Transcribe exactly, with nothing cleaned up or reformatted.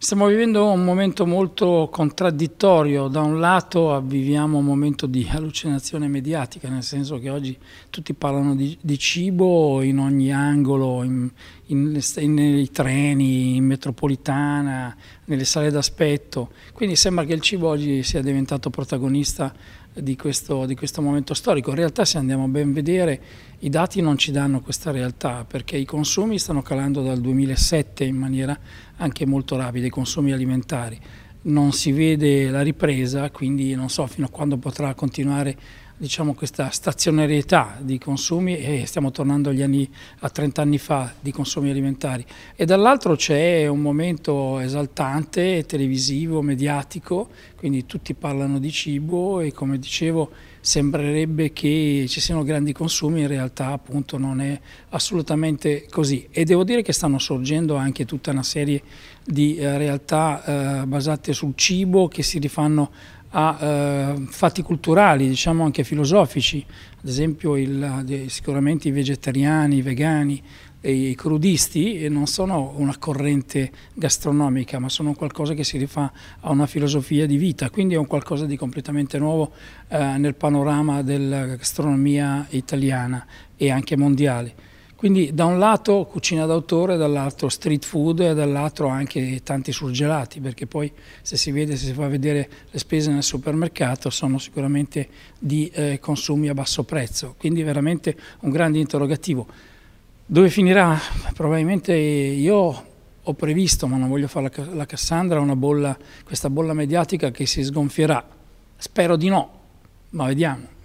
Stiamo vivendo un momento molto contraddittorio. Da un lato viviamo un momento di allucinazione mediatica, nel senso che oggi tutti parlano di, di cibo in ogni angolo, in, in, in, nei treni, in metropolitana, nelle sale d'aspetto. Quindi sembra che il cibo oggi sia diventato protagonista di questo, di questo momento storico. In realtà, se andiamo a ben vedere, i dati non ci danno questa realtà, perché i consumi stanno calando dal duemilasette in maniera anche molto rapida, i consumi alimentari. Non si vede la ripresa, quindi non so fino a quando potrà continuare, diciamo, questa stazionarietà di consumi, e stiamo tornando agli anni, a trenta anni fa, di consumi alimentari. E dall'altro c'è un momento esaltante, televisivo, mediatico, quindi tutti parlano di cibo e, come dicevo, sembrerebbe che ci siano grandi consumi, in realtà appunto non è assolutamente così. E devo dire che stanno sorgendo anche tutta una serie di eh, realtà eh, basate sul cibo, che si rifanno a eh, fatti culturali, diciamo anche filosofici, ad esempio il, sicuramente i vegetariani, i vegani e i crudisti non sono una corrente gastronomica, ma sono qualcosa che si rifà a una filosofia di vita, quindi è un qualcosa di completamente nuovo eh, nel panorama della gastronomia italiana e anche mondiale. Quindi da un lato cucina d'autore, dall'altro street food e dall'altro anche tanti surgelati, perché poi se si vede, se si fa vedere le spese nel supermercato, sono sicuramente di eh, consumi a basso prezzo, quindi veramente un grande interrogativo. Dove finirà? Probabilmente io ho previsto, ma non voglio fare la, la Cassandra, una bolla, questa bolla mediatica che si sgonfierà. Spero di no, ma vediamo.